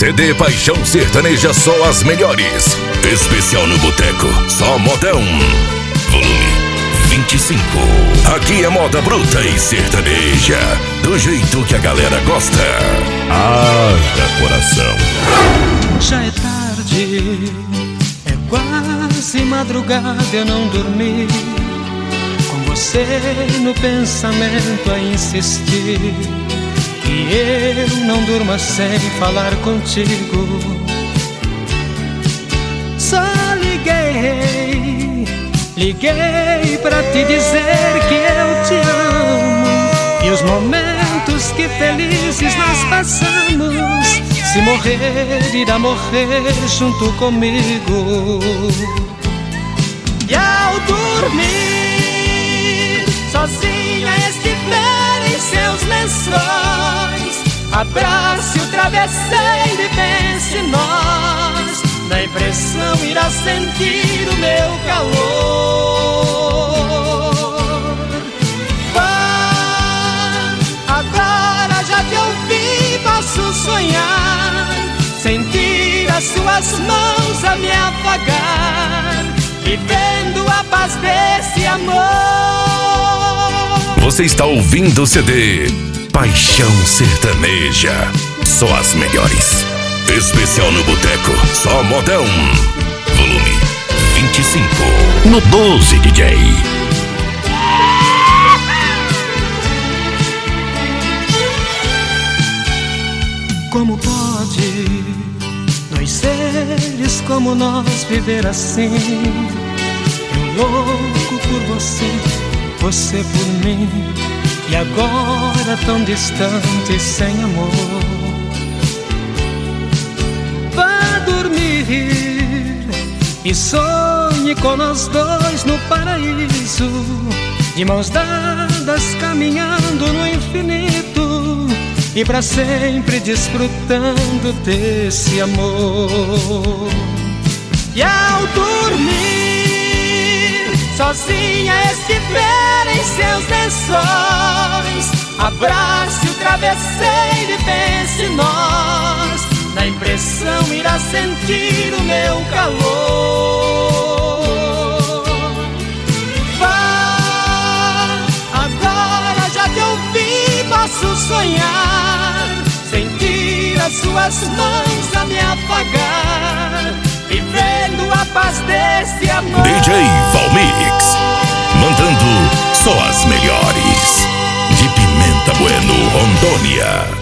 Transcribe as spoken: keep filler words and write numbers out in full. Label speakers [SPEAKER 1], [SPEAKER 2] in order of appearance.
[SPEAKER 1] C D Paixão Sertaneja, só as melhores. Especial no Boteco, só modão. Volume vinte e cinco. Aqui é moda bruta e sertaneja, do jeito que a galera gosta. Haja coração.
[SPEAKER 2] Já é tarde, é quase madrugada, eu não dormi. Com você no pensamento a insistir, que eu não durma sem falar contigo. Só liguei, liguei pra te dizer que eu te amo, e os momentos que felizes nós passamos, se morrer, irá morrer junto comigo. E ao dormir, sozinha estiver em seus lençóis, abrace o travesseiro e pense em nós. Na impressão irá sentir o meu calor. Vá, agora já te ouvi, posso sonhar, sentir as suas mãos a me afagar, vivendo a paz desse amor.
[SPEAKER 1] Você está ouvindo o C D Paixão Sertaneja, só as melhores. Especial no Boteco, só modão. Volume vinte e cinco. No doze, D J.
[SPEAKER 2] Como pode dois seres como nós viver assim? Eu louco por você, você por mim, e agora tão distante, sem amor. Vá dormir e sonhe com nós dois no paraíso, de mãos dadas caminhando no infinito, e pra sempre desfrutando desse amor. E ao dormir, sozinha estiver em seus lençóis, abrace o travesseiro e pense em nós. Na impressão irá sentir o meu calor. Vá, agora já te ouvi, posso sonhar, sentir as suas mãos a me afagar, vivendo a paz desse amor.
[SPEAKER 1] D J Valmix, mandando só as melhores. De Pimenta Bueno, Rondônia.